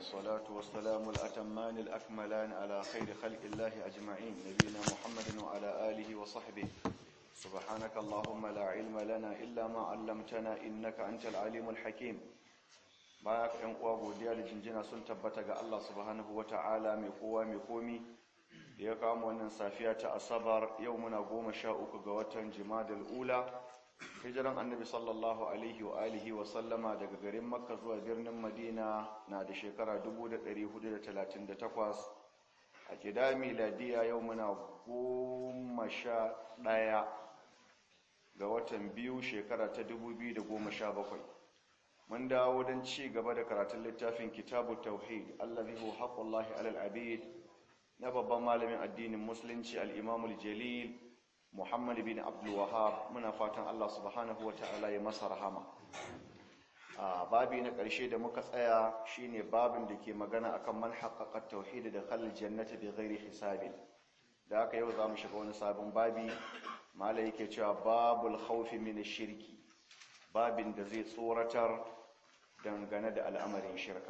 والصلاة والسلام الأتمان الأكملان على خير خلق الله أجمعين نبينا محمد وعلى آله وصحبه سبحانك اللهم لا علم لنا إلا ما علمتنا إنك أنت العليم الحكيم باك إن قوة ديال جنجنا سنتبتك الله سبحانه وتعالى مقوى مقومي ليقام ونن صافية أصبر يومنا قوم شاءك قوة جماد الأولى hijiran annabi sallallahu alaihi wa alihi wa sallama daga garin makka zuwa birnin madina na da shekara 1438 a kida miladiya yau muna 11 ga watan biyu shekara ta 2017 mun dawo don ci gaba da karatun littafin kitabu tauhid allazi huwa haqqullahi alal abid na babban malamin addinin musulunci al-imamul jalil Muhammad bin Abdul Wahhab muna fatan Allah subhanahu wataala ya masa rahama. Babi na ƙarshe da muka tsaya shine babin da ke magana akan man haqqaqa tauhid da khalal jannati bi ghairi hisabin. Da haka yau zamu shiga wani sabon babi malai yake cewa babul khawfi min ash-shirki. Babin da zai tsoratar dangane da al'amarin shirka.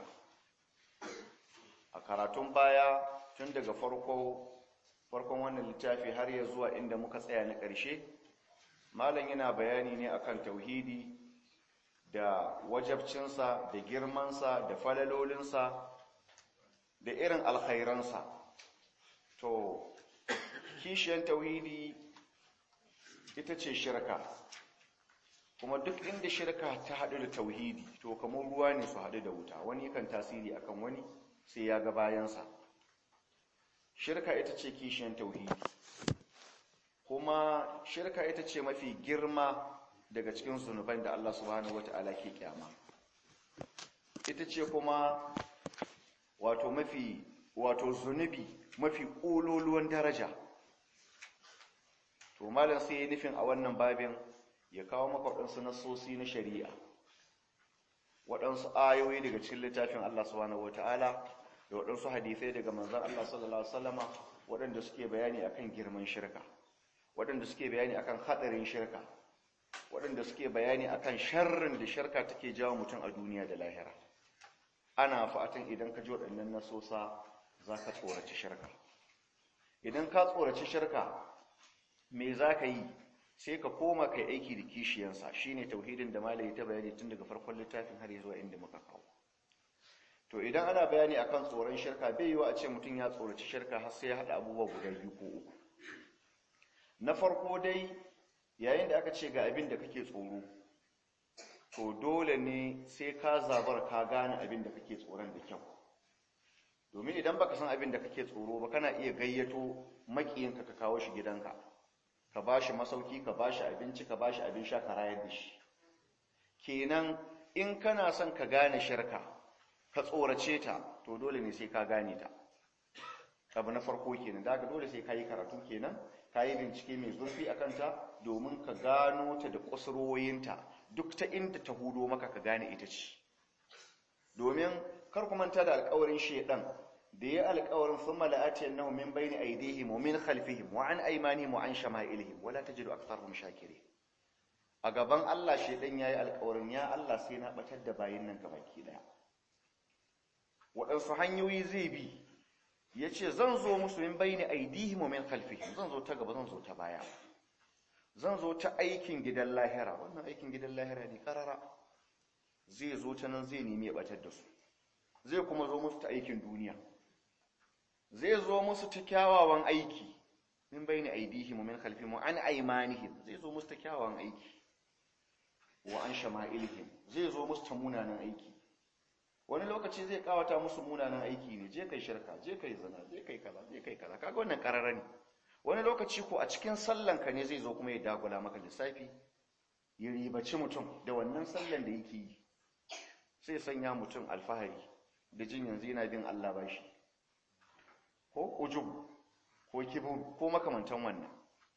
A karatun baya tun daga farkon wannan littafi har ya zuwa inda muka tsaya na ƙarshe malam yana bayani ne akan tauhidi da wajabcinsa da girmansa da falalolinsa da irin alkhairansa to kishiyan tauhidi ita ce shirka kuma duk inda shirka ta haɗu da tauhidi to kamar ruwa ne su haɗu da wuta wani kan tasiri akan wani sai ya ga bayansa shirka ita ce kishiyan tauhidi kuma shirka ita ce mafi girma daga cikin zunuban da Allah subhanahu wata'ala ke kyama ita ce kuma wato zunubi mafi ƙololuwan daraja to malam sai ya nufin a wannan babin ya kawo maka waɗansu nasosi na shari'a waɗansu ayoyi daga cikin littafin Allah subhanahu wata'ala da waɗansu hadisai daga manzan Allah sallallahu Alaihi wasallama waɗanda suke bayani akan girman shirka waɗanda suke bayani akan haɗarin shirka waɗanda suke bayani akan sharrin da shirka take jawo mutum a duniya da lahira ana fatan idan ka ji waɗannan nasosa za ka tsoraci shirka idan ka tsoraci shirka me za ka yi sai ka koma kai aiki da kishiyansa shine tauhidin da malayi ta bayani tun daga farkon littafin har zuwa inda muka kawo to idan ana bayani akan tsoron shirka bai yiwa a ce mutum ya tsoraci shirka har sai ya haɗa abubuwa guda biyu ko uku na farko dai yayin da aka ce ga abin da kake tsoro to dole ne sai ka zabar ka gane abin da kake tsoron da kyau domin idan baka san abin da kake tsoro ba kana iya gayyato makiyinka ka kawo shi gidanka ka bashi masauki ka bashi abinci ka bashi abin sha ka rayar da shi kenan in kana son ka gane shirka ka tsorace ta to dole ne sai ka gane ta abu na farko kenan da dole sai ka yi karatu kenan ka yi bincike mai zurfi a kanta domin ka gano ta da kusurwoyinta duk ta inda ta hudo maka ka gane ita ce domin kar ku manta da alƙawarin shedan da ya alƙawarin thumma la'atiyannahum min bayni aydihim wa min khalfihim wa an aymanihim wa an shama'ilihim wala tajidu aktharahum shakirin a gaban Allah shedan yayi alƙawarin ya Allah sai na batar da bayin nan gabaki daya waɗansu hanyoyi zai bi ya ce zan zo musu min bayni aidihim wa min khalfihim zan zo ta gaba zan zo ta baya zan zo ta aikin gidan lahira wannan aikin gidan lahira ne karara zai zo ta nan zai nemi ya batar da su zai kuma zo musu ta aikin duniya zai zo musu ta kyawawan aiki min bayni aidihim wa min khalfihim wa an aymanihim zai zo musu ta kyawawan aiki wa an shama'ilihim zai zo musu ta munanan aiki wani lokaci zai kawata musu munanan aiki ne je kai shirka je kai zina je kai kaza kaga wannan karara ne wani lokaci ko a cikin sallanka ne zai zo kuma ya dagula maka lissafi ya ribaci mutum da wannan sallan da yake yi sai sanya mutum alfahari da jin yanzu yana bin Allah bashi ko ujub ko kibir ko makamantan wannan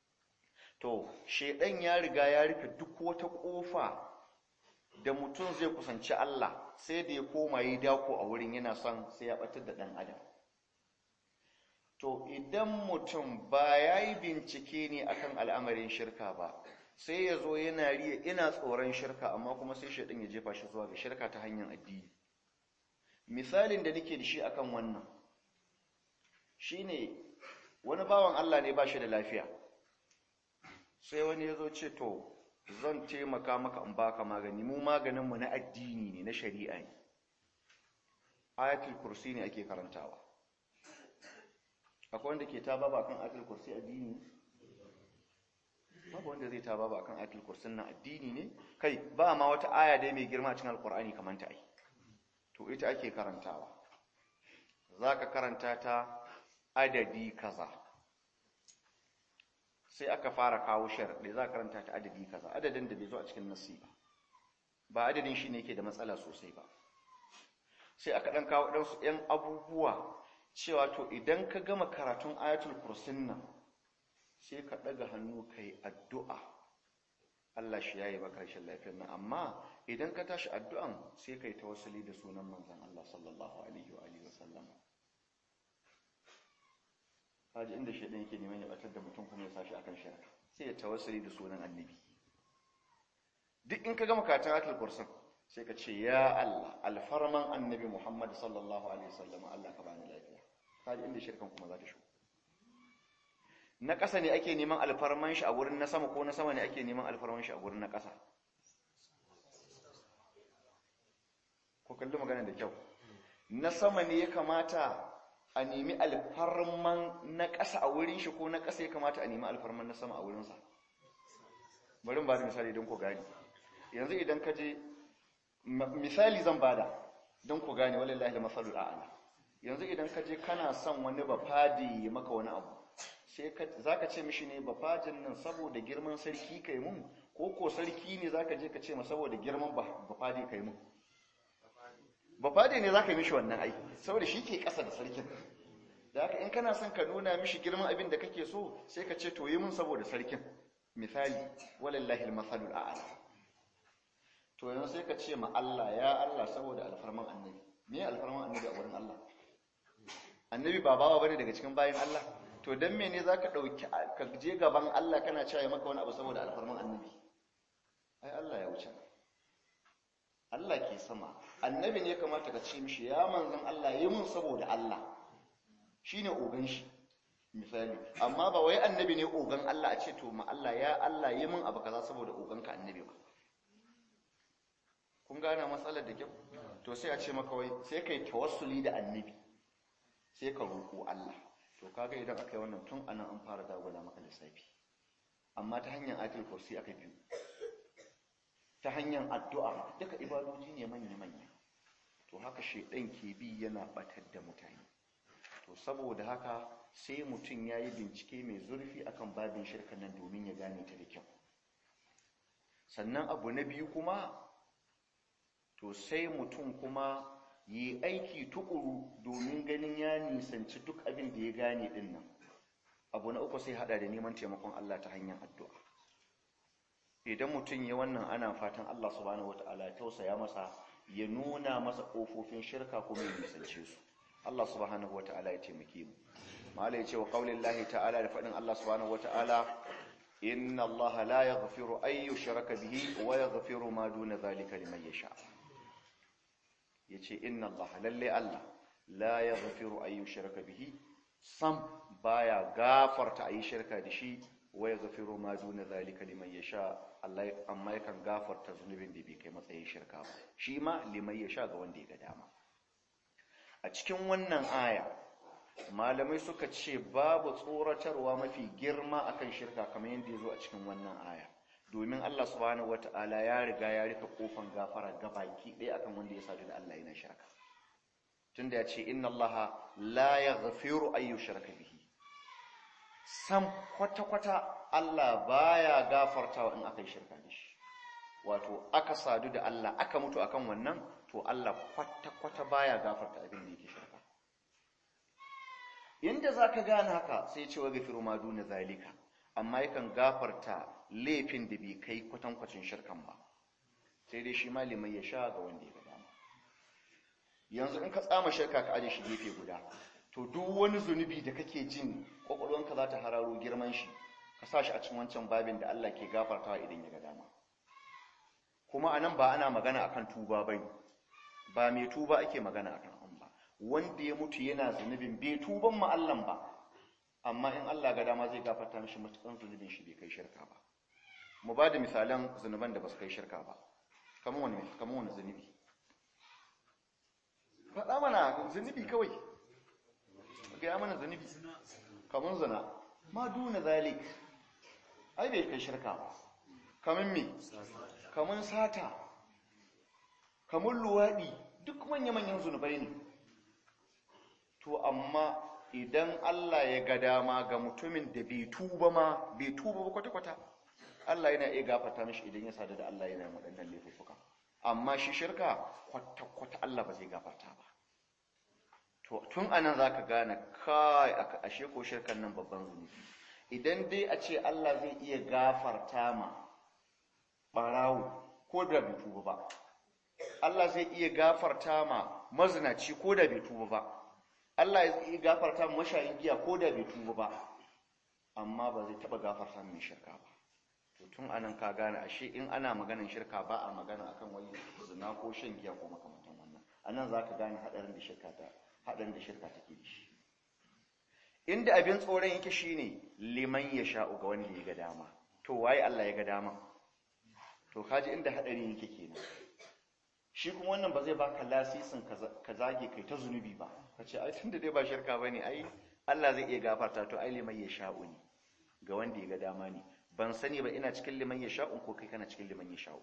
to shedan ya riga ya rufe duk wata kofa da mutum zai kusanci Allah sai da ya koma yi dako a wurin yana son sai ya batar da ɗan adam to idan mutum ba ya yi bincike ne akan al'amarin shirka ba sai ya zo yana riya ina tsoron shirka amma kuma sai shaidan ya jefa shi zuwa ga shirka ta hanyar addini misalin da nake da shi akan wannan shine wani bawan Allah ne ba shi da lafiya, sai wani ya zo ce to zan taimaka maka in baka magani, mu maganinmu na addini ne, na shari'a ne, ayatul kursi ne ake karantawa. Akwai wanda ke taba ba kan ayatul kursi addini? Babu wanda zai taba ba kan ayatul kursin nan addini ne, kai ba ma wata aya dai mai girma cikin alkur'ani kamar ta ai, to ita ake karantawa. Zaka karanta ta adadi kaza, sai aka fara kawo sharaɗi, za ka karanta ta adadi kaza, adadin da bai zo a cikin nassi ba adadin shi ne ke da matsala sosai ba. Sai aka ɗan kawo ɗansu ‘yan abubuwa cewa to idan ka gama karatun ayatul kursin nan sai ka ɗaga hannu ka yi addu'a Allah shi ya yi maka rashin lafiyar nan, amma idan ka tashi addu'an sai ka yi tawassuli da sunan manzan Allah sallallahu alaihi wa sallam. Haji inda shaidan yake neman ya batar da mutum kuma ya sashi akan shirka, sai ya tawassuli da sunan annabi. Duk in ka gama karatun ayatul kursin sai ka ce ya Allah alfarman annabi Muhammad sallallahu alaihi wasallam Allah ka bani lafiya. Haji inda shirkan kuma za ta shigo. Na ƙasa ne ake neman alfarman shi a wurin na sama, ko na sama ne ake neman alfarman shi a wurin na ƙasa? Ko kalli magana da kyau. Na sama ne ya kamata a nemi alfarman na ƙasa a wurin shi, ko na ƙasa ya kamata a nemi alfarman na sama a wurinsa? Bari ba da misali don ku gani. Yanzu idan ka je, misali zan bada don ku gane, wallahi da masalul a'ala. Yanzu idan ka je kana son wani bafadi ya maka wani abu, sai za ka ce mishi ne bafajin nan saboda girman sarki kai mun, ko sarki ne za ka je ka ce ma saboda girman bafadi kai mun? Bafadi ne za ka yi mishi wannan aiki saboda shi ke ƙasa da sarkin. Da haka in kana son ka nuna mishi girman abin da kake so sai ka ce to yi mun saboda sarkin, misali walillahi almasalul a'la. To yanzu sai ka ce ma Allah, ya Allah saboda alfarman annabi. Me alfarman annabi a wurin Allah? Annabi ba bawa bane daga cikin bayin Allah? To dan mene zaka dauki ka je gaban Allah kana cewa maka wani abu saboda alfarman annabi? Ai Allah ya wuce. Allah ke sama, annabi ne kamata ka ce mishi ya manzon Allah yi mun saboda Allah, shine ogan shi misali. Amma ba wai annabi ne ogan Allah a ce to ma Allah ya Allah yi mun abu kaza saboda oganka annabi ba. Kun gane matsalar da kyau? To sai a ce maka wai sai kai tawassuli da annabi, sai ka roƙo Allah. To kaga idan aka yi wannan tun anan an fara dagula maka lissafi. Amma ta hanyar ayatul kursi aka biyu, ta hanyar addu'a, duka ibadoji ne manya-manya. To haka shedan ke bi yana batar da mutane. To saboda haka sai mutum ya yi bincike mai zurfi akan babin shirkan nan domin ya gane ta da kyau. Sannan abu na biyu kuma, to sai mutum kuma yi aiki tukuru domin ganin ya nisanci duk abin da ya gane din nan. Abu na uku sai hada da neman taimakon Allah ta hanyar addu'a. Idan mutum ya wannan ana fatan Allah subhanahu wataala ya tausaya masa, ya nuna masa kofofin shirka kuma ya nisance su. Allah subhanahu wataala ya taimake mu. Mala ya ce wa qaulillahi ta'ala, da fadin Allah subhanahu wataala, inna Allah la yaghfiru an yushraka bihi wa yaghfiru ma duna dhalika liman yasha. Yace inna Allah, lalle Allah, la yaghfiru an yushraka bihi, sam baya gafarta ayi shirka da shi, wa yaghfiru ma duna dhalika liman yasha. Allah amma yakan gafarta zunubin da bai kai matsayin shirka ba, shi ma liman yasha ga wanda ya ga dama. A cikin wannan aya malamai suka ce babu tsoratarwa mafi girma akan shirka kamar yadda ya zo a cikin wannan aya, domin Allah subhanahu wata'ala ya riga ya rufe kofan gafara gabaki ɗaya akan wanda ya sadu da Allah yana shirka, tunda ya ce inna Allah la yaghfiru an yushraka bihi. Sam kwata-kwata Allah baya gafartawa in aka yi shirka da shi, wato aka sadu da Allah aka mutu akan wannan, to Allah kwata-kwata baya gafarta abin da yake shirka. Yanda zaka gane haka sai ce wa gafiru ma duna zalika, amma yakan gafarta laifin da bai kai kwatankwacin shirkan ba, sai dai shi malimai ya sha ga wanda ya ga dama. Yanzu in ka tsama shirka ka aje shi gefe guda, to duk wani zunubi da kake jin kwakwalwanka za ta hararo girman shi, ka sa shi a cikin wancan babin da Allah ke gafartawa idan ya ga dama. Kuma anan ba ana magana akan tuba bane, ba mai tuba ake magana akan, wanda ya mutu yana zunubin bai tuban ma Allah ba, amma in Allah ga dama zai gafarta mishi matukan zunubin shi bai kai shirka ba. Mu ba da misalan zunuban da ba su kai shirka ba. Kamar wani zunubi? Faɗa mana zunubi kawai. Gaya mana zunubi. Kamar zina. Ma duna zalik. Ai bai kai shirka ba. Kamar me? Kamar sata. Kamar luwaɗi. Duk manya-manyan zunubai ne. To amma idan Allah ya ga dama ga mutumin da bai tuba ba kwata-kwata, Allah yana iya gafarta mishi idan ya sadu da Allah yana yin waɗannan laifuffuka. Amma shi shirka kwata-kwata Allah ba zai gafarta ba. To tun anan zaka gane kai ashe ko shirkan nan babban zunubi. Idan dai a ce Allah zai iya gafarta ma barawo ko da bai tuba ba, Allah zai iya gafarta ma mazinaci ko da bai tuba ba, Allah zai iya gafarta ma mashayin giya ko da bai tuba ba, amma ba zai taba gafarta mai shirka ba. To tun anan ka gane ashe in ana maganar shirka ba a magana akan wani zina ko shan giya ko makamantan wannan. Anan zaka gane hadarin da shirka take da shi. Inda abin tsoron yake shine liman ya sha'u ga wanda ya ga dama. To waye Allah ya ga dama? To kaji inda hadarin yake kenan. Shi kuma wannan ba zai baka lasisin ka zage kai ta zunubi ba. Kace ai tunda dai ba shirka bane ai Allah zai iya gafarta, to ai liman ya sha'u ne ga wanda ya ga dama ne. Ban sani ba ina cikin liman ya sha'u ko kai kana cikin liman ya sha'u.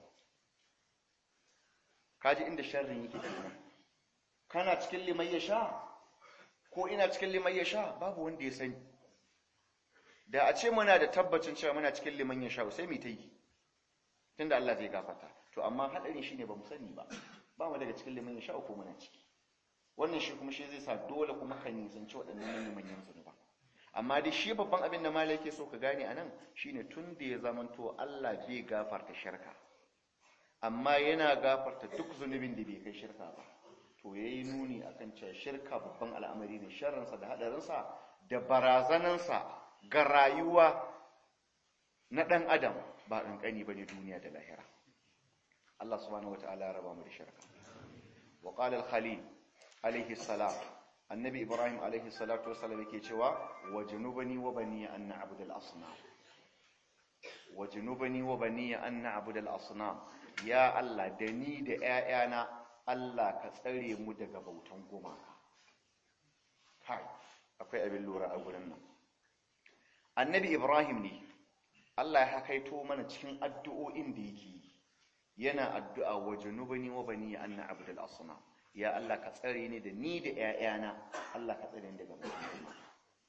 Kaji inda sharrin yake kenan. Kana cikin liman ya sha ko ina cikin liman ya sha, babu wanda ya sani. Da a ce muna da tabbacin cewa muna cikin liman ya sha sai mu ta yi, tunda Allah zai gafarta. To amma hadarin shine ba mu sani ba mu daga cikin liman ya sha ko muna ciki. Wannan shi kuma shi zai sa dole kuma ka nisanci waɗannan manyan zunuba. Amma dai shi babban abin da malai yake so ka gane anan shine tun da ya zamanto Allah bai gafarta shirka, amma yana gafarta duk zunubin da bai kai shirka ba, to yayi nuni akan cewa shirka babban al'amari ne, sharrinsa da hadarinsa da barazanansa ga rayuwa na dan adam ba kankani bane duniya da lahira. Allah subhanahu wataala ya raba mu da shirka. Wa qala al-Khalil alayhi salam, annabi Ibrahim alayhi salatu wassalam yake cewa wajnubani wa bani an na'budu al-asnam. Wajnubani wa bani an na'budu al-asnam. Ya Allah, da ni da ƴaƴana Allah ka tsare mu daga bautan gumaka. Kai, akwai abin lura a gurin nan. Annabi Ibrahim ne Allah ya hakaito mana cikin addu'o'in da yake yi. Yana addu'a wajnubani wa bani an na'budu al-asnam. Ya Allah ka tsare ni da ni da ƴaƴana, Allah ka tsare ni daga bautan gumaka.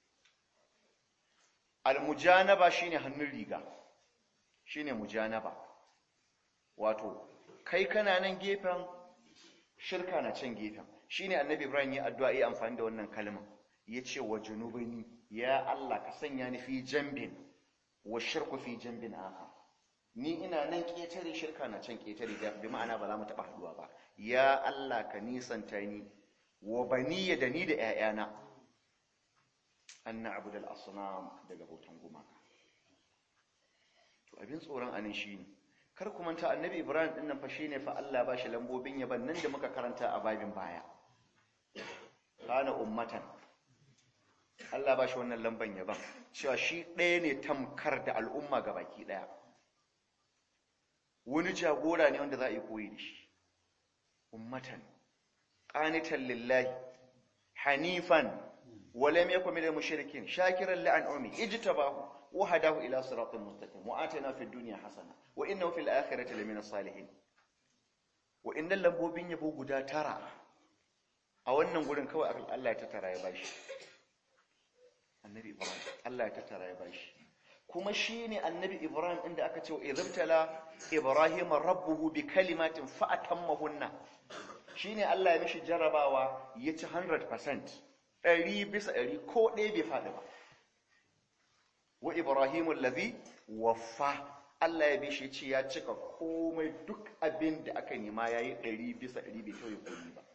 Al-mujanaba shine hannun riga. Shine mujanaba. Wato kai kana nan gefen, shirka na can gefen. Shine annabi Ibrahim ya addu'a yi amfani da wannan kalma. Yace wajnubani, ya Allah ka sanya ni fi jambin wa shirku fi jambin akhar. Ni ina nan ketare, shirka na can ketare, bi ma'ana ba za mu taba haduwa ba. Ya Allah ka nisanta ni wa baniya da ni da ƴaƴana an na'budu al-asnam, daga bautan gumaka. To abin tsoron anan shine kar ku manta annabi Ibrahim din nan fa shine fa Allah ba shi lambobin yaban nan da muka karanta a babin baya. Kana ummatan, Allah ba shi wannan lamban yaban cewa shi ɗaya ne tamkar da al'umma gabaki ɗaya. Wani jagora ne wanda za a yi koyi da shi. Ummatan qanitan lillahi hanifan wa lam yakun minal mushrikin shakiran li'an'ami ijtabahu wa hadahu ila siratin mustaqim wa atana fid dunya hasana wa innahu fil akhirati lamina salihin. Wa innal lambobin yabo guda 9 a wannan gurin kawai Allah ya tattara ya bashi. Annabi Ibrahim Allah ya tattara ya bashi. Kuma shine annabi Ibrahim inda aka ce idhibtala Ibrahim rabbuhu bi kalimatin fa atammahunna. Shine Allah ya mishi jarabawa ya ci 100%, 100% ko ɗaya bai faɗi ba. Wa Ibrahimu allazi waffa, Allah ya bi shi ce ya cika komai, duk abin da aka nema yayi 100% bai tauye komai ba.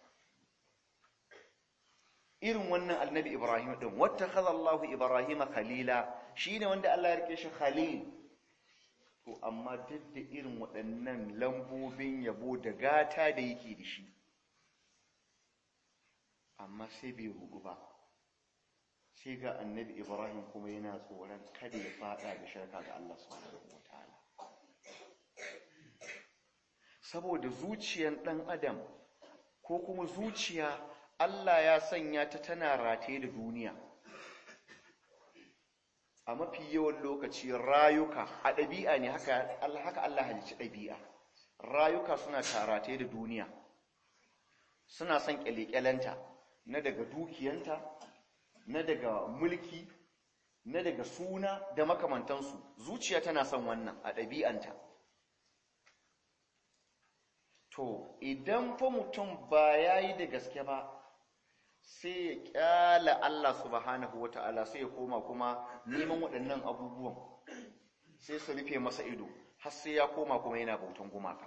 Irin wannan annabi Ibrahim din, wattakhadha Allahu Ibrahima khalila, shine wanda Allah ya rike shi khalil. To amma duk da irin waɗannan lambobin yabo da gata da yake da shi, amma sai bai rudu ba, sai ga annabi Ibrahim kuma yana tsoron kada ya fada da shirka ga Allah subhanahu wataala. Saboda zuciyar ɗan adam ko kuma zuciya Allah ya sanya ta tana rataye da duniya. A mafi yawan lokaci rayuka a ɗabi'a ne haka Allah halicci ɗabi'a. Rayuka suna tarataye da duniya, suna son ƙyale-ƙyalenta na daga dukiyanta, na daga mulki, na daga suna da makamantansu. Zuciya tana son wannan a ɗabi'anta. To, idan fa mutum ba ya yi da gaske ba, sai ya ƙyala Allah subhanahu wa ta'ala, sai ya koma kuma neman waɗannan abubuwan, sai su rufe masa ido, har sai ya koma kuma yana bautan gumaka.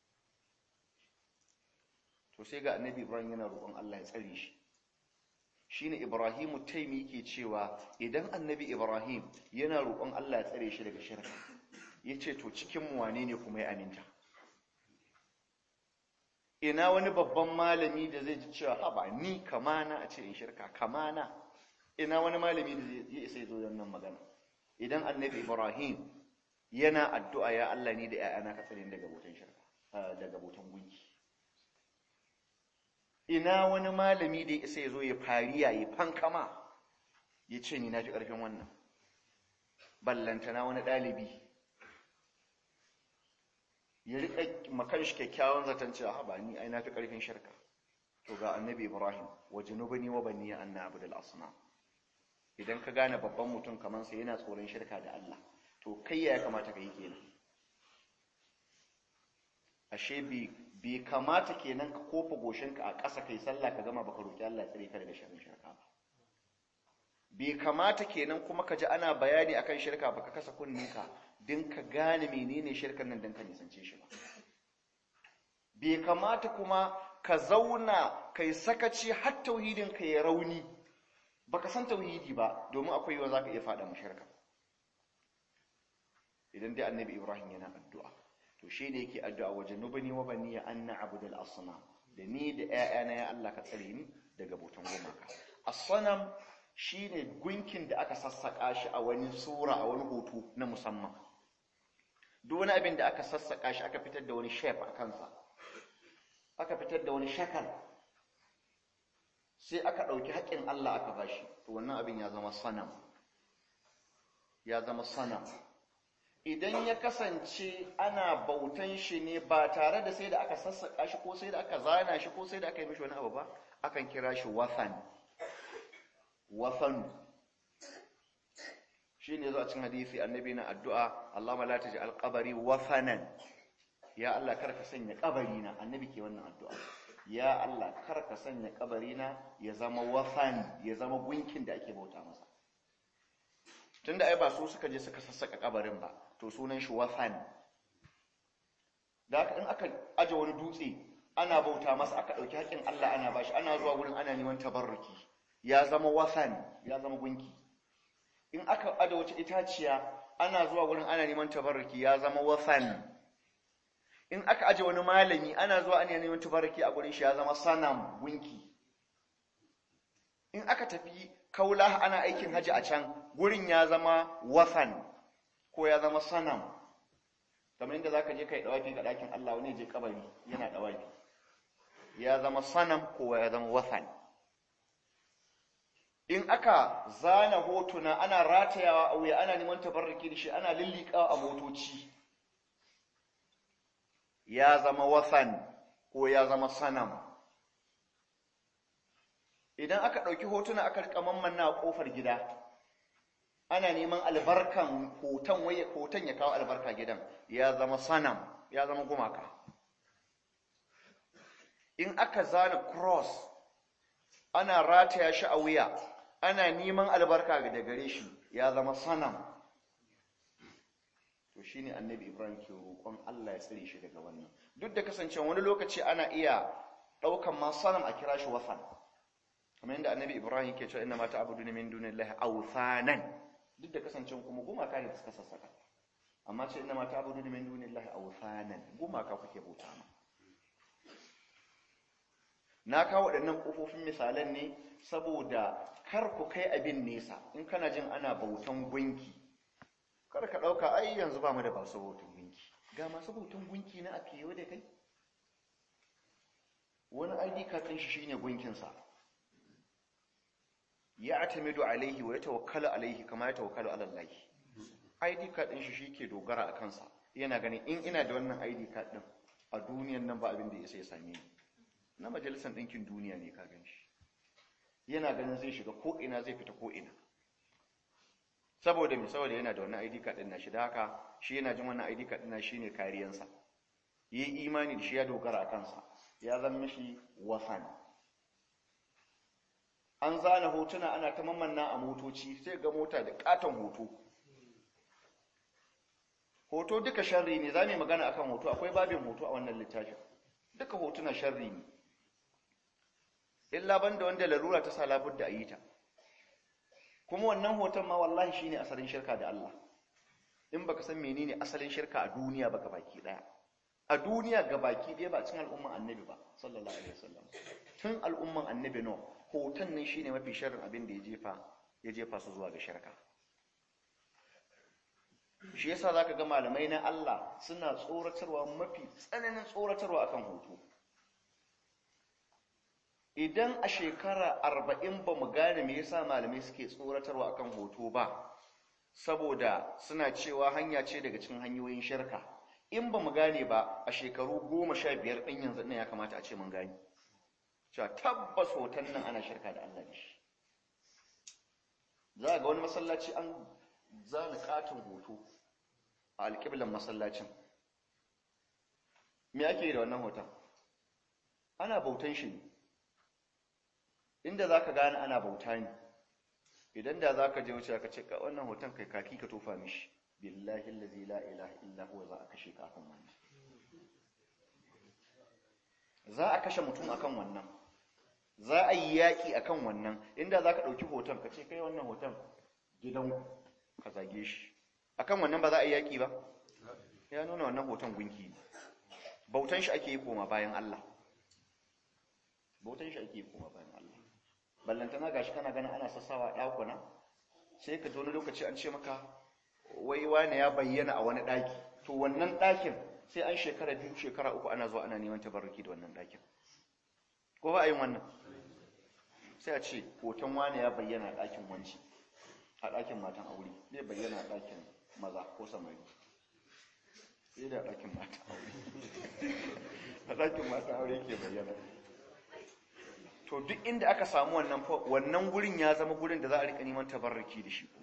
To sai ga annabi Ibrahim yana roƙon Allah ya tsare shi. Shi ne Ibrahimu Taimi ke cewa idan annabi Ibrahim yana roƙon Allah ya tsare shi daga shirka, ya ce to cikinmu wane ne kuma ya aminta? Ina wani babban malami da zai ji cewa haba ni kamana a ce in shirka kamana? Ina wani malami da zai isa ya zo wannan magana? Idan annabi Ibrahim yana addu'a ya Allah ni da ‘ya'yana ka tsare daga bautan shirka, daga bautan gunki. Ina wani malami da ya isa ya zo ya fariya ya fankama ya ce ni na fi ƙarfin wannan? Ballantana wani ɗalibi ya riƙa makan shi kyakkyawan zaton cewa haba ni ai na fi ƙarfin shirka. To ga annabi Ibrahim wa junubani wa baniya an na'budal asnam. Idan ka gane babban mutum kamar sa yana tsoron shirka da Allah, to kai ya kamata ka yi kenan? Ashe bai kamata kenan ka kofa goshinka a ƙasa kai sallah ka gama baka roƙi Allah ya tsare ka daga sharrin shirka ba. Bai kamata kenan kuma ka ji ana bayani akan shirka baka kasa kunninka din ka gane menene shirkan nan dan ka nisance shi ba. Bai kamata kuma ka zauna kai sakaci har tauhidin ka ya rauni baka san tauhidi ba, domin akwai yawa zaka iya fada mu shirka. Idan dai annabi Ibrahim yana addu'a, to shi ne yake addu'a wajen nubani wa baniya an na'budal asnam, da ni da ƴaƴana ya Allah ka tsare ni daga bautan gumaka. As-sanam shine gunkin da aka sassaka shi a wani sura, a wani hoto na musamman. Duk wani abin da aka sassaka shi aka fitar da wani shape a kansa, aka fitar da wani shakal, sai aka ɗauki haƙƙin Allah aka bashi, to wannan abin ya zama sanam. Ya zama sanam. Idan ya kasance ana bautan shi ne ba tare da sai da aka sassaka shi ko sai da aka zana shi ko sai da aka yi mishi wani abu ba, akan kira shi wathan. Wathan shi ne zo a cikin hadisi annabi na addu'a Allahumma la taj'al qabri wathanan. Ya Allah kar ka sanya kabarina, annabi ke wannan addu'a. Ya Allah kar ka sanya kabarina ya zama wathan, ya zama gunkin da ake bauta masa. Tunda ai ba su suka je suka sassaka kabarin ba, to sunan shi wathan. Da haka in aka aje wani dutse ana bauta masa, aka dauki haƙin Allah ana bashi, ana zuwa wurin ana neman tabarruki, ya zama wathan, ya zama gunki. In aka aje wata itaciya ana zuwa wurin ana neman tabarruki, ya zama wathan. In aka aje wani malami ana zuwa ana neman tabarruki a gurin shi, ya zama sanam, gunki. In aka tafi kaula ana aikin haji a can, gurin ya zama wathan ko ya zama sanam. Kamar inda zaka je kai dawafi ga dakin Allah, wani je kabari yana dawafi, ya zama sanam ko ya zama wathan. In aka zana hotuna ana ratayawa a wuya, ana neman tabarruki da shi, ana lillikawa a motoci, ya zama wathan ko ya zama sanam. Idan aka ɗauki hotuna aka rika mammanna a ƙofar gida, ana neman albarkan hoton, waye hoton ya kawo albarka gidan, ya zama sanam, ya zama gumaka. In aka zana cross ana rataya shi a wuya, ana neman albarka da gare shi, ya zama sanam. To shine annabi Ibrahim ke roƙon Allah ya tsare shi daga wannan. Duk da kasancewa wani lokaci ana iya ɗaukan ma sanam a kira shi wathan, kamar yadda annabi Ibrahim ke cewa inna ma ta'buduna min dunillahi awthanan. Duk da kasancewa kuma gumaka ne suka sassaka, amma ce inna ma ta'buduna min dunillahi awthanan, gumaka kuke bauta ma. na kawo waɗannan ƙofofin misalan ne saboda kar ku kai abin nesa. In kana jin ana bautan gunki, kar ka ɗauka ai yanzu ba mu da masu bautan gunki. Ga masu bautan gunki na a kewa da kai. Wani ID card ɗin shi shine gunkinsa. Ya atamidu alaihi wa ya tawakkalu alaihi kama ya tawakkalu ala Allah. ID card ɗin shi ke dogara a kansa. Yana ganin in ina da wannan ID card ɗin a duniyan nan ba abin da ya sai same ni. Na majalisar ɗinkin duniya ne ka gan shi. Yana ganin zai shiga ko'ina zai fita ko'ina. Saboda yana da wannan ID card ɗin na shi, da haka shi yana jin wannan ID card ɗin na shi ne kariyansa. Yi imani da shi ya dogara a kansa, ya zama mishi wasan. An zana hotuna ana ta mamanna a motoci, sai ga mota da katon hoto. Hoto duka sharri ne, za mu yi magana akan hoto, akwai babin hoto a wannan littafin. Duka hotuna sharri ne. Illa banda wanda larura ta sa labudda a yi ta. Kuma wannan hoton ma wallahi shine asalin shirka da Allah. In baka san menene asalin shirka a duniya ba gabaki daya. A duniya gabaki daya ba cin al'umman annabi ba sallallahu alaihi wasallam. Tun al'umman annabi no, hoton nan shine mafi sharrin abin da ya jefa su zuwa ga shirka. Shi yasa zaka ga malamai na Allah suna tsoratarwa mafi tsananin tsoratarwa akan hoto. Idan a shekara 40 ba mu gane me yasa malamai suke tsoratarwa akan hoto ba, saboda suna cewa hanya ce daga cikin hanyoyin shirka. In ba mu gane ba a shekaru 15 ɗin yanzu nan ya kamata a ce mun gane. Cewa tabbas hoton nan ana shirka da Allah da shi. Za ga wani masallaci an zana katon hoto a alƙiblan masallacin. Me ake yi da wannan hoton? Ana bautan shi ne. Inda za ka gane ana bauta ne, idan da za ka je wuce ka ce ka wannan hoton kai kaki ka tofa mishi, billahi allazi la ilaha illa huwa za a kashe ka akan wannan. Za a kashe mutum akan wannan. Za a yi yaƙi akan wannan. Inda za ka ɗauki hoton ka ce kai wannan hoton gidanku ka zage shi. Akan wannan ba za a yi yaƙi ba? Ya nuna wannan hoton gunki ne. Bautan shi ake yi koma bayan Allah. Bautan shi ake yi koma bayan Allah. Ballantana gashi kana ganin ana sassawa ɗakuna, sai ka wani lokaci an ce maka wai wane ya bayyana a wani ɗaki. To wannan ɗakin sai an shekara 2 shekara 3 ana zuwa ana neman tabarruki da wannan ɗakin. Ko ba a yin wannan? Sai a ce hoton wane ya bayyana a ɗakin wanci, a ɗakin matan aure, zai bayyana a ɗakin maza ko samari. Sai da ɗakin matan aure. A ɗakin matan aure ke bayyana. To duk inda aka samu wannan gurin ya zama gurin da za a rika neman tabarruki da shi.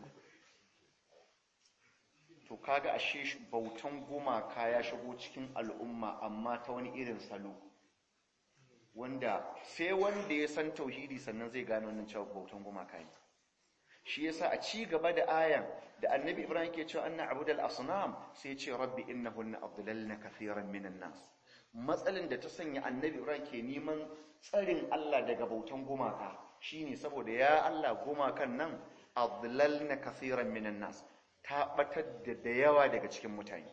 To kaga ashe bautan gumaka ya shigo cikin al'umma amma ta wani irin salo, wanda sai wanda ya san tauhidi sannan zai gane wannan cewa bautan gumaka ne. Shi yasa a ci gaba da ayan da annabi Ibrahim ke cewa anna abudal asnam, sai ya ce rabbi innahunna adlalna kathiran minan nas. Matsalin da ta sanya annabi Ibrahim ke neman tsarin Allah daga bautan gumaka shine saboda ya Allah gumakan nan adlalna kathiran minan nas, ta batar da yawa daga cikin mutane.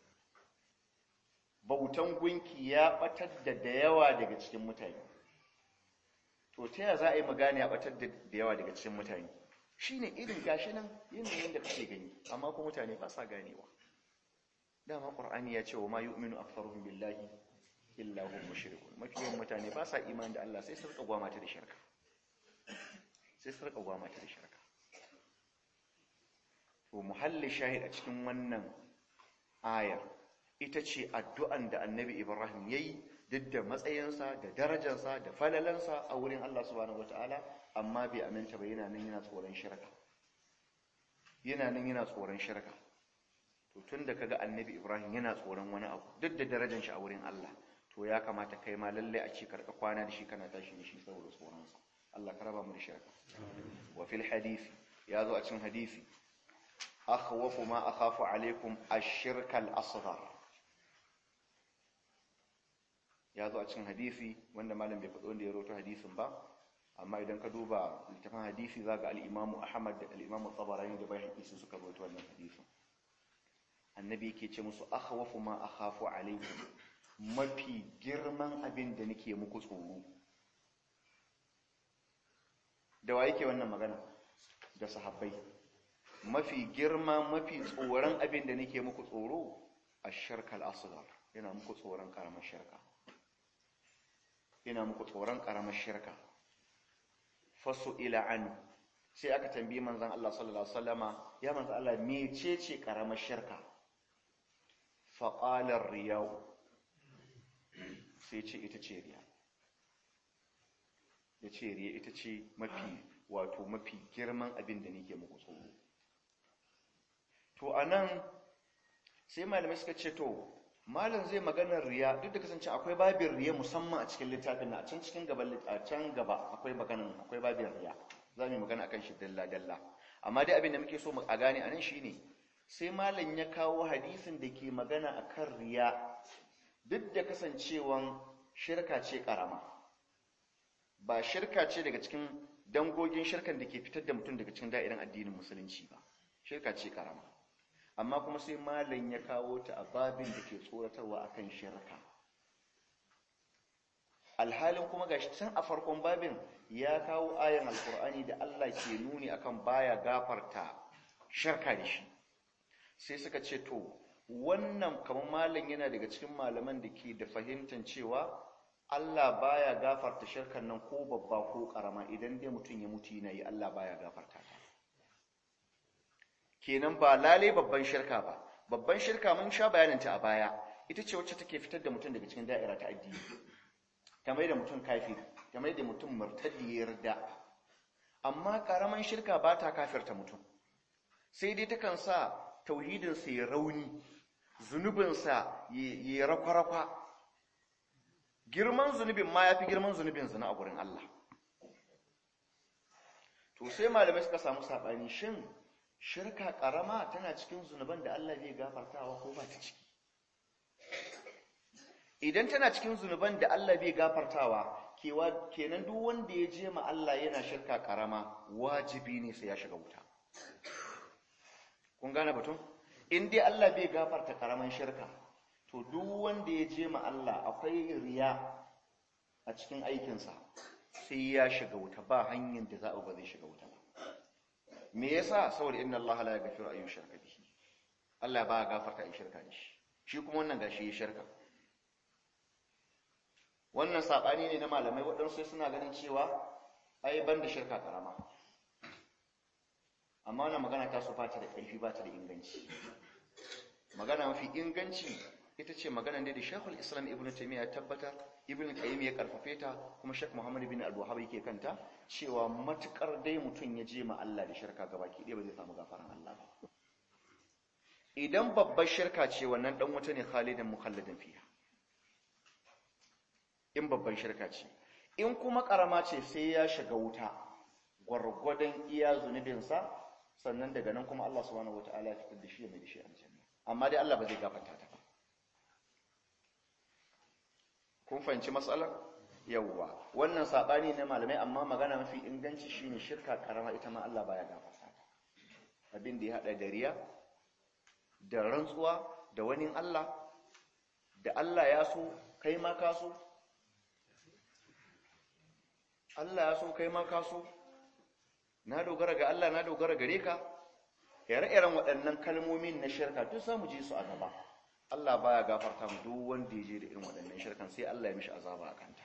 Bautan gunki ya batar da yawa daga cikin mutane. To ta yaya za a yi magana ya batar da yawa daga cikin mutane? Shine irin gashi nan yanayin da kake gani, amma kuma mutane ba sa ganewa. Dama Qur'ani ya ce wa ma yu'minu aktharuhum billahi illa hum mushrikun. Mafi yawan mutane ba sa imani da Allah sai su rika gwamata da shirka. To muhalli shahid a cikin wannan ayar ita ce addu'an da annabi Ibrahim yayi duk da matsayinsa da darajarsa da falalansa a wurin Allah subhanahu wataala, amma bai aminta ba, yana nan yana tsoron shirka. To tun da kaga annabi Ibrahim yana tsoron wani abu duk da darajar shi a wurin Allah, to ya kamata kai ma lalle a ci karka kwana da shi kana tashi da shi saboda tsoronsa. Allah ka raba mu da shirka. Wa fil hadisi, ya zo a cikin hadisi, akhwafu ma akhafu alaikum ash-shirka al-asghar. Ya zo a cikin hadisi wanda malam bai faɗo wanda ya rawaito hadisin ba, amma idan ka duba littafin hadisi zaga al-Imam Ahmad da al-Imam Tabarani da Baihaqi su suka rawaito wannan hadisin. Annabi yake ce musu akhwafu ma akhafu alaikum, mafi girman abin da nake muku tsoro da wa yake wannan magana? Da sahabbai. Mafi girma mafi tsoron abin da nake muku tsoro ash-shirkal asghar, ina muku tsoron karamar shirka. Ina muku tsoron karamar shirka. Fasu ila an, sai aka tambayi manzon Allah sallallahu alaihi wasallama, ya manzon Allah mecece karamar shirka? Fa qala ar-riya, sai ce ita ce riya. Yace riya ita ce mafi girman abin da nake muku tsoro. To anan sai malamai suka ce to malam zai maganar riya, duk da kasance akwai babin riya musamman a cikin littafin na can cikin gaba akwai babin riya, za mu yi magana akan shi dalla dalla. Amma dai abin da muke so a gane anan shine sai malam ya kawo hadisin da ke magana akan riya, duk da kasancewan shirka ce karama, ba shirka ce daga cikin dangogin shirkan da ke fitar da mutum daga cikin da'irin addinin musulunci ba, shirka ce karama, amma kuma sai malam ya kawo ta a babin da ke tsoratarwa akan shirka. Alhalin kuma gashi can a farkon babin ya kawo ayan alkur'ani da Allah ke nuni akan baya gafarta shirka da shi. Sai suka ce to wannan kamar malam yana daga cikin malaman da ke da fahimtar cewa Allah baya gafarta shirkan nan ko babba ko karama, idan dai mutum ya mutu yana yi Allah baya gafarta ta. Kenan ba lalai babban shirka ba, babban shirka mun sha bayaninta a baya, ita ce wacce take fitar da mutum daga cikin da'ira ta addini, ta mai da mutum kafiri, ta mai da mutum murtaddi ya yarda. Amma karaman shirka ba ta kafirta mutum, sai dai takan sa tauhidinsa ya rauni, zunubinsa ya rakwa-rakwa. Girman zunubin ma ya fi girman zunubin zina a gurin Allah. To sai malamai suka samu saɓani, shin shirka ƙarama tana cikin zunuban da Allah zai gafartawa ko ba ta ciki? Idan tana cikin zunuban da Allah bai gafartawa, kenan duk wanda ya je ma Allah yana shirka ƙarama wajibi ne sai ya shiga wuta. Kun gane batun? In dai Allah bai gafarta ƙaraman shirka, to duk wanda ya je ma Allah akwai riya a cikin aikinsa sai ya shiga wuta, ba hanyar da za a ba zai shiga wuta ba. Me yasa? Saboda inna Allah la yaghfiru an yushraka bihi, Allah ba ya gafarta in shirka da shi kuma wannan gashi ya shirka. Wannan sabani ne na malamai, waɗansu suna ganin cewa ai banda shirka karama, amma wannan magana ta su fata da ƙarfi, ba ta da inganci. Magana mafi inganci ita ce maganar da Sheikhul Islam Ibn Taymiyyah ya tabbatar, Ibn Qayyim ya karfafe ta, kuma Sheikh Muhammad bin Al-Wahhab yake kanta, cewa matukar dai mutum ya je ma Allah da shirka gabaki ɗaya ba zai samu gafaran Allah ba. Idan babbar shirka ce wannan dan wuta ne khalidan mukhalladan fiha, in babban shirka ce. In kuma karama ce sai ya shiga wuta gwargwadon iya zunubinsa, sannan daga nan kuma Allah subhanahu wataala ya fitar da shi ya mai da shi aljanna, amma dai Allah ba zai gafarta ta ba. Kun fahimci matsalar? Yawwa, wannan sabani ne malamai, amma magana mafi inganci shine shirka karama ita ma Allah baya gafarta ta. Abin da ya hada da riya, da rantsuwa da wani Allah, da Allah ya so kai ma ka so, Allah ya so kai ma ka so, na dogara ga Allah na dogara gare ka, ire-iren waɗannan kalmomin na shirka duk za mu ji su a gaba. Allah baya gafarta mu duk wanda ya je da irin waɗannan shirkan, sai Allah ya mishi azaba a kanta.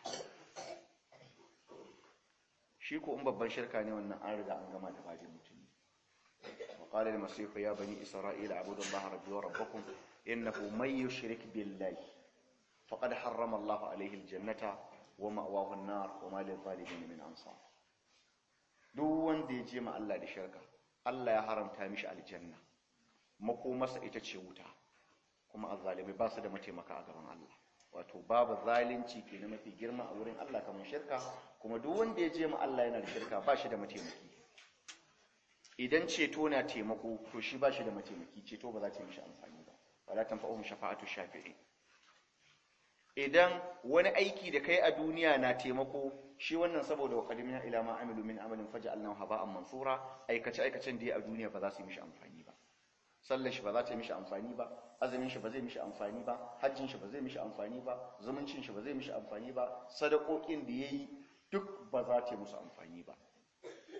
Shi ko in babban shirka ne wannan an riga an gama da bajin mutum. Wa qala al-masih ya bani isra'ila abudu Allah rabbi wa rabbakum innahu man yushrik billahi faqad harrama Allah alayhi al-jannata wa ma'wahu an-nar wa ma lil-zalimin min ansar. Duk wanda ya je ma Allah da shirka, Allah ya haramta mishi aljanna, makomarsa ita ce wuta, kuma azzalimai ba su da mataimaka a gaban Allah. Wato babu zalunci ke na mafi girma a wurin Allah kamar shirka, kuma duk wanda ya je ma Allah yana da shirka ba shi da mataimaki. Idan ceto na taimako, to shi ba shi da mataimaki, ceto ba za ta yi mishi amfani ba, wala tanfa'uhum shafa'atu shafi'in. Idan wani aiki da kai a duniya na taimako, shi wannan saboda wa qadimna ila ma amilu min amalin faj'alnahu haba'an mansura, aikacen da ya a duniya ba za su yi mishi amfani ba. Sallar shi ba za ta yi mishi amfani ba, azumin shi ba zai mishi amfani ba, hajjin shi ba zai mishi amfani ba, zumuncin shi ba zai mishi amfani ba, sadakokin da yayi duk ba za ta yi musu amfani ba.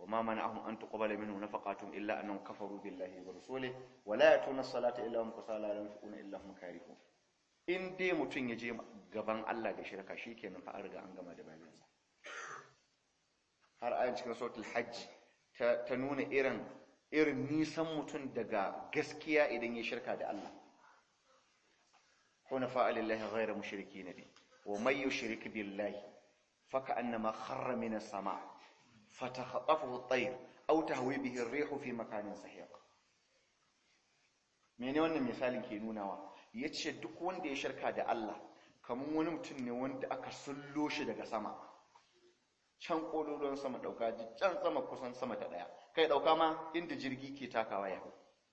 وما منعهم أن تقبل منهم نفقاتهم إلا أنهم كفروا بالله ورسوله ولا يأتون الصلاة إلا هم كسالى لا ينفقون إلا هم كارهون in dai mutum ya je gaban Allah da shirka shikenan fa an riga an gama da bayansa har ayan cikin suratul hajj ta nuna irin nisan mutum daga gaskiya idan ya shirka da Allah hunafa lillahi ghayra mushrikin bi wa may yushrik billahi فكأنما خر من السماء فتخطفه الطير أو تهوي به الريح في مكان سحيق mene wannan misalin ke nunawa yace duk wanda ya shirka da Allah kaman wani mutum ne wanda aka sullo shi daga sama can kololon sama dauka can sama kusan sama ta daya kai dauka ma inda jirgi ke takawa ya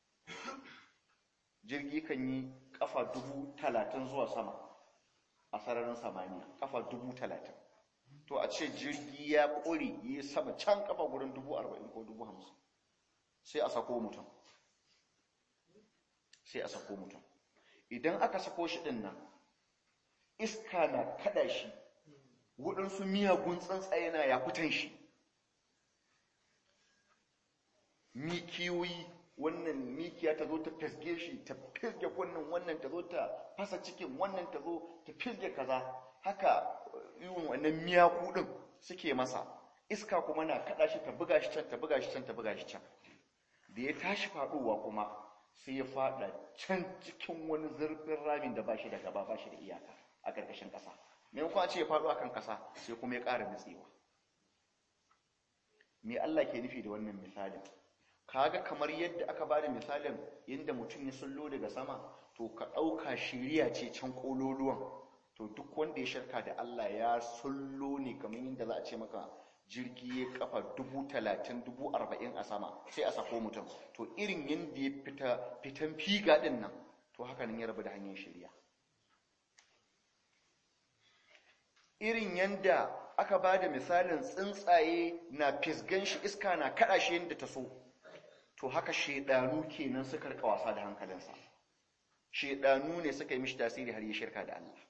jirgi kan yi kafa 30,000 zuwa sama a sararin samaniya kafa 30,000 to a ce jirgi ya ƙuri yi sama can kafa gurin 40,000 ko 50,000 sai a sako mutum idan aka sako shi din nan iska na kada shi waɗansu miyagun tsuntsaye na ya fitan shi mikiyoyi wannan mikiya ta zo ta fisge shi ta fisge wannan ta zo ta fasa cikin wannan ta zo ta fisge kaza haka yiwon wannan miyaku din suke masa iska kuma na kada shi ta buga shi can ta buga shi can ta buga shi can da ya tashi faduwa kuma sai ya fada can cikin wani zurfin ramin da bashi da gaba bashi da iyaka a karkashin kasa maimakon a ce ya fado akan kasa sai kuma ya ƙara nutsewa me Allah ke nufi da wannan misalin kaga kamar yadda aka bada misalin inda mutum ya sullo daga sama to ka dauka shiriya ce can kololuwan to duk wanda ya shirka da Allah ya sullo ne kamar yadda za a ce maka jirgi ya kafa 30,000 40,000 a sama sai a sako mutum to irin yadda ya fitan figa din nan to haka nan ya rabu da hanyar shari'a irin yadda aka ba da misalin tsuntsaye na fisgan shi iska na kada shi yadda ta so to haka shedanu kenan suka rika wasa da hankalinsa shedanu ne suka yi mishi tasiri har ya shirka da Allah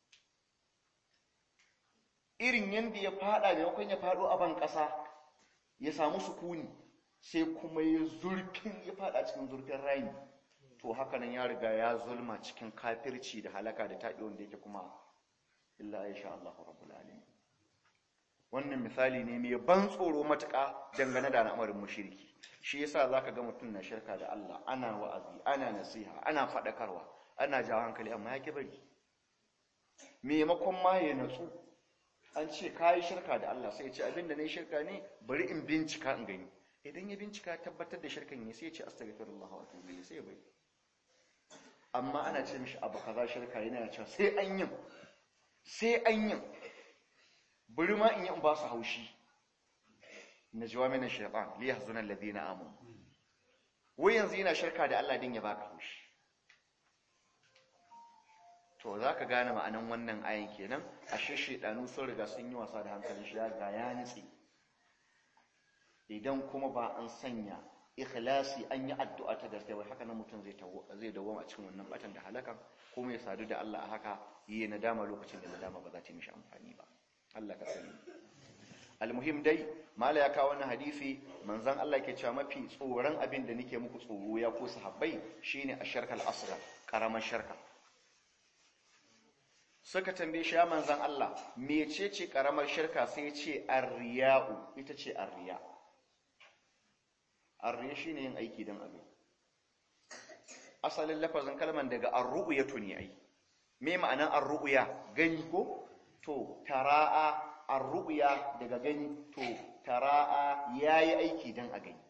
irin yadda ya fada maimakon ya fado a ban ƙasa ya samu sukuni sai kuma ya fada cikin zurfin rami to haka nan ya riga ya zulma cikin kafirci da halaka da taɓi wanda yake kuma illa ya sha Allah rabbul alamin wannan misali ne mai ban tsoro matuƙa dangane da al'amarin mushriki shi yasa zaka ga mutum na shirka da Allah ana wa'azi ana nasiha ana faɗakarwa ana jawo hankali amma ya ki bari maimakon ma ya natsu an ce kayi shirka da Allah sai ya ce abinda ne shirka ne bari in bincika in gani idan ya bincika tabbatar da shirkan ne sai ya ce astaghfirullah wa atubu ilayhi sai ya bari amma ana ce mishi abu kaza shirka yana cewa sai an yi bari ma in yi in ba su haushi najwa min ash-shaytan li yahzuna alladhina amanu wai yanzu yana shirka da Allah din ya baka haushi to za ka gane ma'anan wannan ayin kenan ashe shedanu sun riga sun yi wasa da hankalin shi ga ya nitsi idan kuma ba an sanya ikhlasi an yi addu'a ta gaske wai haka nan mutum zai dawo a cikin wannan batan da halakan kuma ya sadu da Allah a haka yi nadama lokacin da nadama ba za ta mishi amfani ba Allah ka sani almuhim dai mala ya kawo wannan hadisi manzon Allah ke cewa mafi tsoron abin da nake muku tsoro ya ku sahabbai shine asharkal asghar karamar sharka suka tambaye shi ya manzan Allah mecece karamar shirka sai ce arriya'u ita ce arriya shine yin aiki dan abin asalin lafazin kalman daga arru'yatu ne ai me ma'anar arru'ya gani ko to tara'a arru'ya daga gani to tara'a yayi aiki dan a gani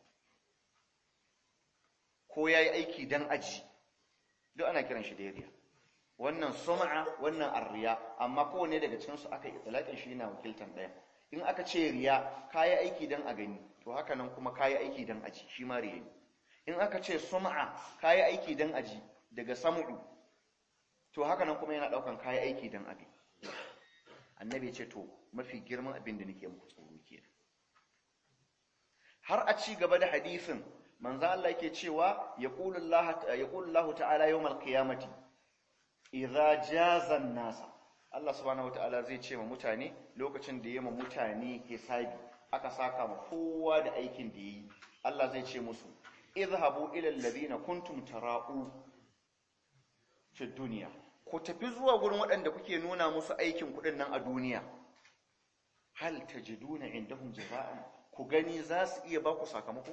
ko yayi aiki dan aji duk ana kiran shi da riya wannan sum'a wannan arriya amma kowanne daga cikin su aka itlaqin shi yana wakiltan daya in aka ce riya kai aiki dan a gani to haka nan kuma kai aiki dan aji shi ma riya ne in aka ce sum'a kai aiki dan aji daga sam'u to haka nan kuma yana daukan kai aiki dan abi annabi ya ce to mafi girman abin da nake muku tsoro kenan har a ci gaba da hadisin manzo Allah yake cewa yaqulu Allah ta'ala yawmal qiyamati idza jaza an-nas Allah subhanahu wataala zai ce ma mutane lokacin da yema mutane hisabi aka saka ma kowa da aikin da yi, Allah zai ce musu izhabu ila alladhina kuntum tara'u fi dunya, ku tafi zuwa gurin waɗanda kuke nuna musu aikin kuɗin nan a duniya, hal tajiduna indahum jaza'an, ku gani za su iya ba ku sakamako.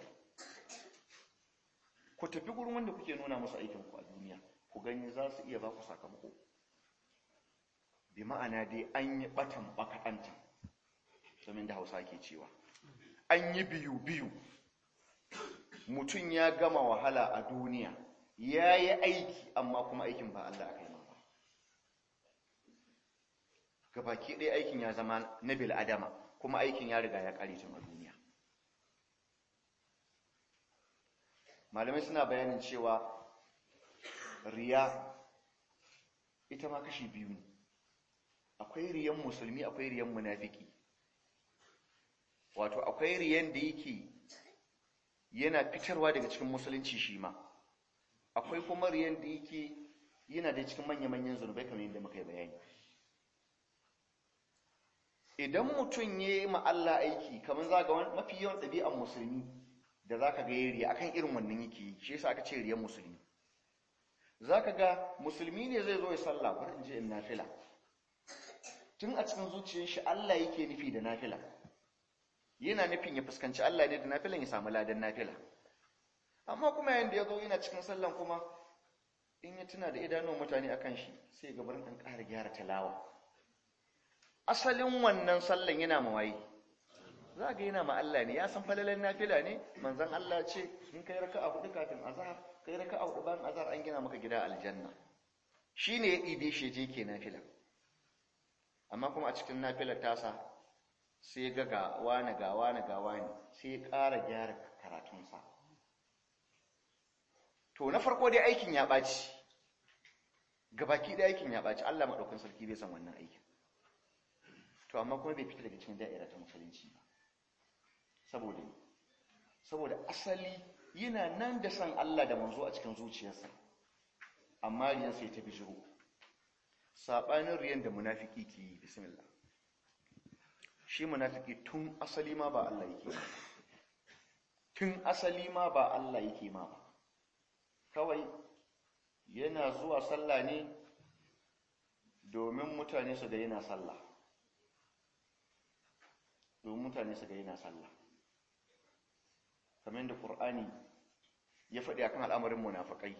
Ku tafi gurin wanda kuke nuna musu aikin ku a duniya, ku gani za su iya ba ku sakamako. Bi ma'ana dai an yi batan bakaɗanta, domin da Hausa ke cewa an yi biyu mutum ya gama wahala a duniya, ya yi aiki amma kuma aikin ba Allah aka yi ma ba. Gabaki ɗaya aikin ya zama na bil'adama, kuma aikin ya riga ya ƙare tun a duniya. Malamai suna bayanin cewa riya ita ma kashi biyu ne, akwai riyan musulmi, akwai riyan munafiki. Wato akwai riyan da yake yana fitarwa daga cikin musulunci shi ma, akwai kuma riyan da yake yana da cikin manya-manyan zunubai kamar yadda muka yi bayani. Idan mutum ya yi ma Allah aiki, kamar za ga mafi yawan ɗabi'an musulmi da za ka ga ya riya akan irin wannan yake yi, shi yasa aka ce riyan musulmi. Za ka ga musulmi ne zai zo ya sallah, bari in je in nafila, tun a cikin zuciyar shi Allah yake nufi da nafila, yana nufin ya fuskanci Allah ne da nafilan ya samu ladan nafila. Amma kuma yayin da ya zo yana cikin sallan kuma in ya tuna da idanun mutane akan shi, sai ga barin ɗan ƙara gyara tilawa. Asalin wannan sallan yana mawaye, za ga yana ma Allah ne, ya san falalan nafila ne. Manzon Allah ce in kai raka'a 4 kafin azhar, kai raka'a 4 bayan azhar, an gina maka gida aljanna. Shine ya ɗibe shi je ke nafila. Amma kuma a cikin nafilar tasa sai ga wani sai ya ƙara gyara karatunsa. To na farko dai aikin ya ɓaci, gabaki da aikin ya ɓaci, Allah maɗaukin sarki bai san wannan aikin. To amma kuma bai fita daga cikin da'ira ta musulunci ba. Saboda asali yana nan da san Allah da manzo a cikin zuciyarsa, amma riyan sai ta bijiro. Saɓanin riyan da munafiki ke yi, bismillah. Shi munafiki tun asali ma ba Allah yake ma, tun asali ma ba Allah yake ma ba. Kawai yana zuwa sallah ne domin mutane su ga yana sallah, kamar da Qur'ani ya faɗi akan al'amarin munafikai,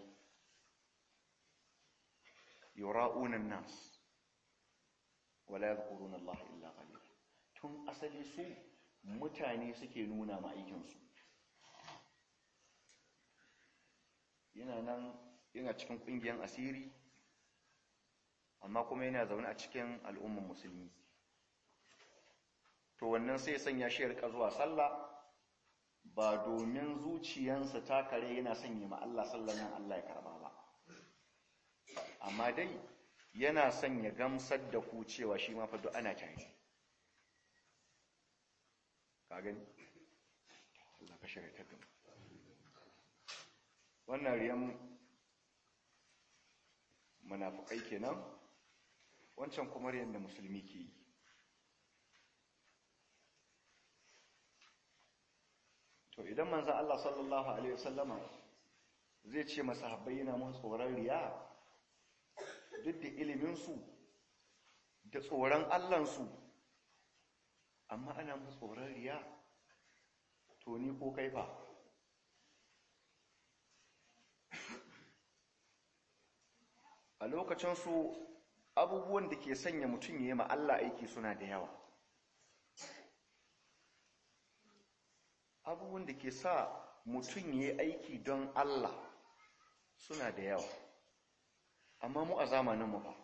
yura'una an-nas wala yadhkuruna Allah illa qalila. Tun asali su mutane suke nuna ma aikinsu. Yana cikin ƙungiyar asiri, amma kuma yana zaune a cikin al'ummar musulmi. To wannan sai sanya shi rika zuwa sallah ba domin zuciyansa ta kare yana sanya ma Allah sallan nan Allah ya karba ba, amma dai yana son ya gamsar da ku cewa shi ma fa duk ana tare. Ka gani? Allah ka shirya ta gaba. Wannan riyan munafukai kenan, wancan kuma riyan da musulmi ke yi. To idan manzon Allah sallallahu alaihi wasallama zai ce masahabbai yana musu tsoron riya, duk da iliminsu da tsoron Allahnsu, amma ana musu tsoron riya, to ni ko kai fa? A lokacinsu abubuwan da ke sanya mutum ya yi ma Allah aiki suna da yawa. Abubuwan da ke sa mutum ya yi aiki don Allah suna da yawa, amma mu a zamaninmu ba.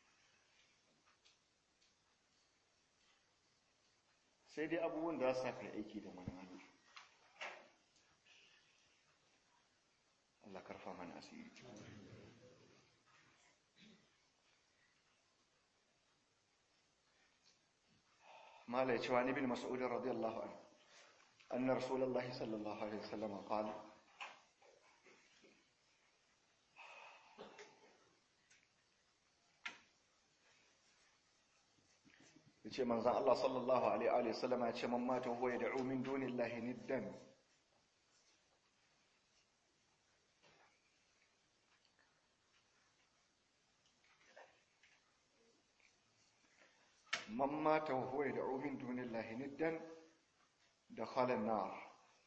Sai dai abubuwan da za su kai aiki da wani Allah. Allah karfa mana asiri. Malai cewa ni bin Mas'ud radiyallahu anhu anna Rasulullahi sallallahu alaihi wasallam qala yace manzon Allah sallallahu alaihi wa sallam ya ce man mata huwa yad'u min dunillahi niddan man mata huwa yad'u min dunillahi niddan dakhala an-nar.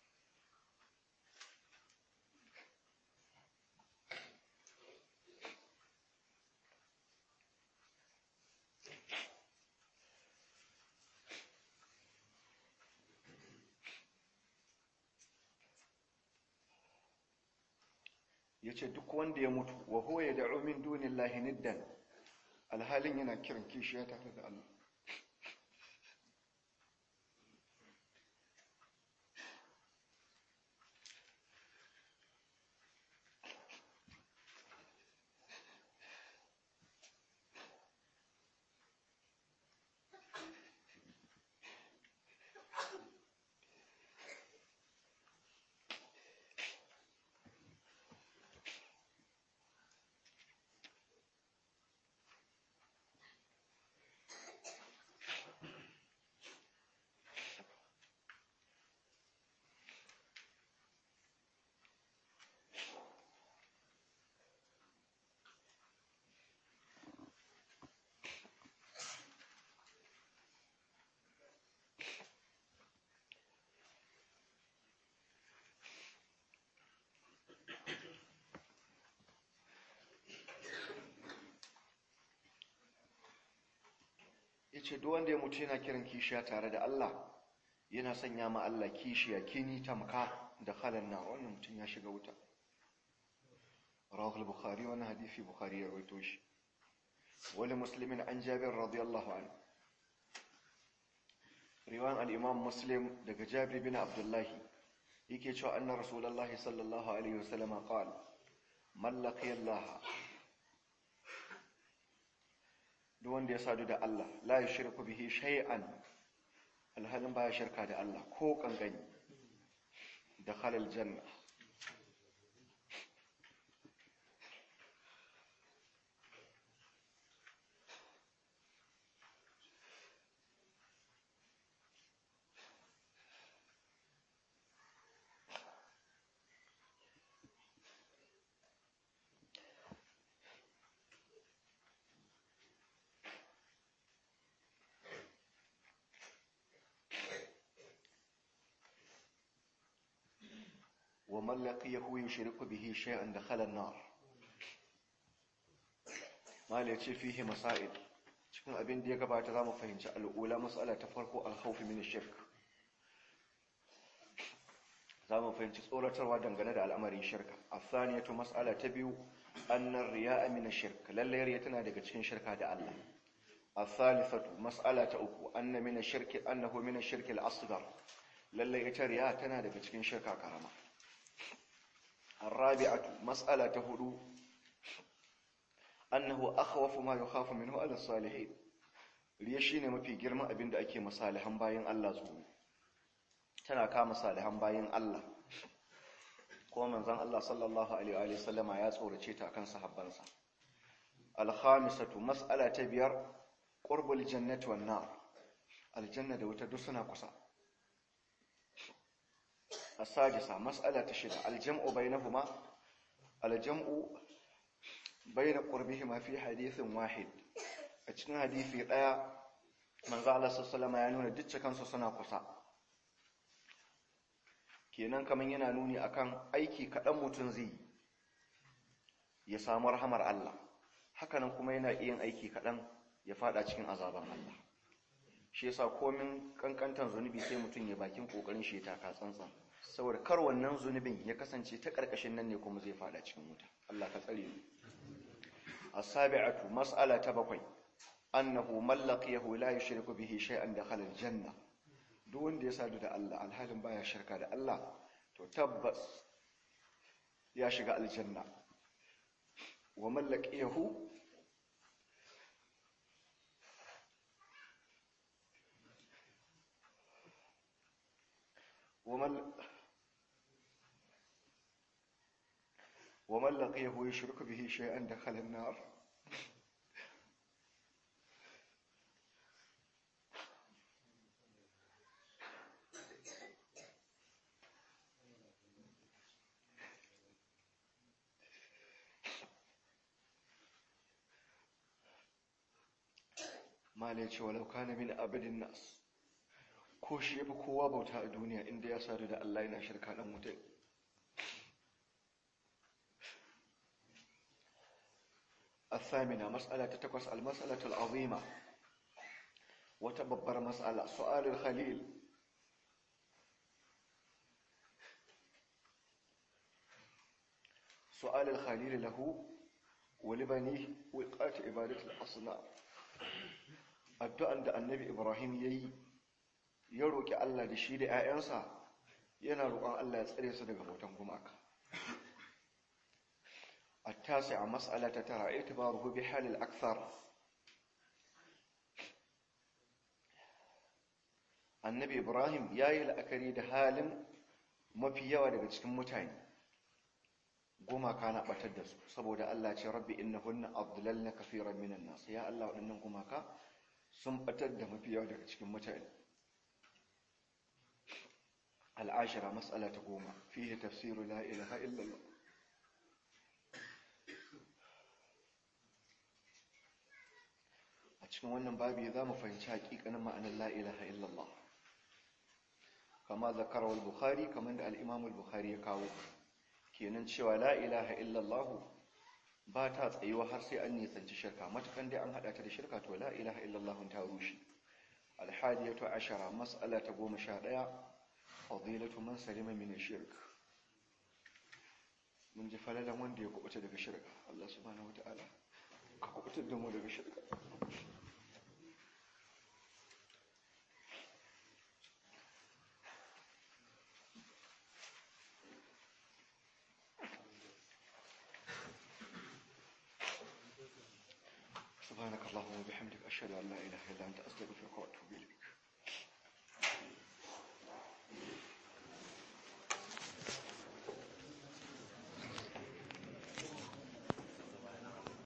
yace duk wanda ya mutu wa huwa yad'u min dunillahi niddan alhalin yana kiran kishiya tare da Allah yace duk wanda ya mutu yana kiran kishiya tare da Allah yana sanya ma Allah kishiya kini tamka da khalanna wannan mutum ya shiga wuta. rawahu al-bukhari wa hadisi bukhari ya rawaito shi wala muslimin an jabir radiyallahu anhu riwan al-imam muslim daga jabir bin abdullah yake cewa anna rasulullahi sallallahu alaihi wasallam qala man laqiya Allah duk wanda ya sadu da Allah la yushriku bihi shay'an alhalin baya shirka da Allah ko kankani dakhala aljanna ومن لقيه يشرك به شيئا دخل النار mala yace fihi masail cikin abin da ya gabata zamu fahimci al'ula mas'ala ta farko al-khawf min ash-shirk zamu fahimci tsoratarwa dangane da al'amarin shirka as-saniyatu mas'ala ta biyu anna ar-riya'a min ash-shirk lalle riya tana daga cikin shirka da Allah as-salisatu mas'ala ta uku anna min ash-shirk annahu min ash-shirk al-asghar lalle ita riya tana daga cikin shirka karama الرابعة مسألة هدو أنه أخوف ما يخاف منه على الصالحين ليشين ما في جرم أبين دأكي مصالحا باين الله زوو تنا كام مصالحا باين الله قوم زان الله صلى الله عليه وآله وسلم يا صورة شيتا كان صحبانسا الخامسة مسألة تبير قرب الجنة والنار الجنة وتدسنا قصا السادسة مسألة الشدة الجمع بينهما الجمع بين قربهما في حديث واحد أتنا حديثي لا من قال صلى الله عليه وسلم يعنون دتش كان سنا قصا kenan kaman yana nuni akan aiki kadan mutun zai ya samu rahamar Allah hakanan kuma yana yin aiki kadan ya fada cikin azaban Allah shi yasa komin kankantan zunubi sai mutun ya bakin kokarin shi ta ka tsantsan saboda kar wannan zunubin ya kasance ta karkashin nan ne kuma zai fada cikin wuta Allah ka tsare mu as-sabi'atu mas'ala ta bakwai annahu man laqiyahu la yushriku bihi shay'an dakhala al-janna duk wanda ya sadu da Allah alhalin baya shirka da Allah to tabbas ya shiga aljanna wa man laqiyahu ومن لقيه يشرك به شيئا دخل النار malai ce walau kana min abadin nas, ko shi yafi kowa bauta a duniya inda ya sadu da Allah yana shirka dan wuta. الثامنة مسألة تتكوس المسألة العظيمة وتببر مسألة سؤال الخليل. سؤال الخليل له ولبنيه وقات عبادة الأصنام. addu'an da annabi Ibrahim ya roƙi Allah da shi da ‘ya'yansa yana roƙon Allah ya tsare su daga bautan gumaka. التاسعة مسألة ترى اعتباره بحال الأكثر. annabi Ibrahim ya yi la'akari da halin mafi yawa daga cikin mutane, gumaka na ɓatar da su, saboda Allah ce rabbi innahunna adlalna kafiran minan nas, ya Allah waɗannan gumaka sun ɓatar da mafi yawa daga cikin mutane. العاشرة مسألة 10 فيه تفسير لا إله إلا الله. a cikin wannan babi za mu fahimci haƙiƙanin ma'anar la ilaha illallah kama zakara al-bukhari, kamar da al-imam al-bukhari ya kawo, kenan cewa la ilaha illallah ba ta tsayuwa har sai an nisanci shirka, matukan dai an hada ta da shirka to la ilaha illallah ta rushe. al-hadiyatu ashara mas'ala ta 11 fadilatu man salima min ash-shirk. mun ji falalan wanda ya kubuta daga shirka. Allah subhanahu wataala ka kubutar da mu daga shirka. سبحانك اللهم وبحمدك أشهد أن لا إله إلا أنت أستغفرك وأتوب إليك.